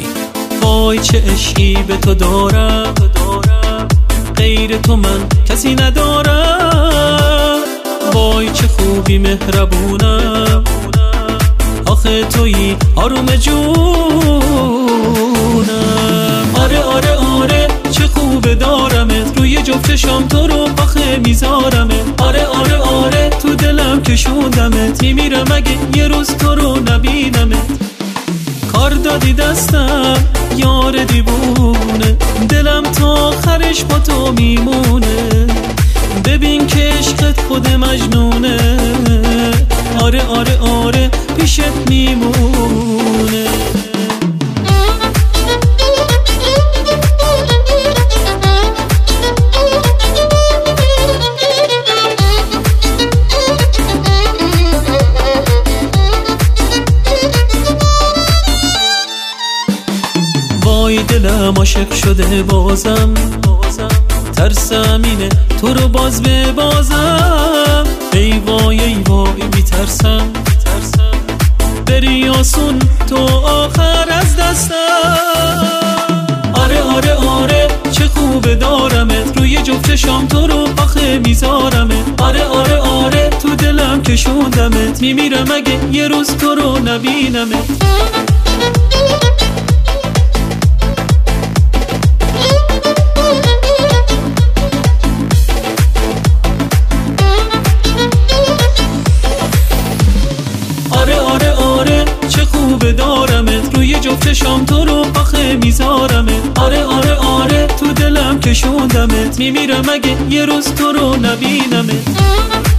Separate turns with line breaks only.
وای چه عشقی به تو دارم، غیر تو من کسی ندارم. وای چه خوبی مهربونم، آخه تویی آروم جونم. آره آره آره چه خوبه دارمت، روی جفت شام تو رو آخه میذارمت. آره آره آره تو دلم کشوندمت، میمیرم اگه یه روز تو رو نبینمت. کار دادی دستم یار دیوونه، دلم تا آخرش با تو میمونه. ببین که عشقت خود مجنونه، آره آره آره پیشت میمونه. وای دلم عاشق شده بازم، ترسم اینه تو رو باز ببازم. ای وای ای وای میترسم بری آسون تو آخر از دستم. آره آره آره چه خوبه دارمت، روی جفت شام تو رو آخه میذارمت. آره آره آره تو دلم کشوندمت، میمیرم اگه یه روز تو رو نبینمت. آره آره آره چه خوبه دارمت، روی جفت شام تو رو آخه میذارمت. آره آره آره تو دلم کشوندمت، میمیرم اگه یه روز تو رو نبینمت.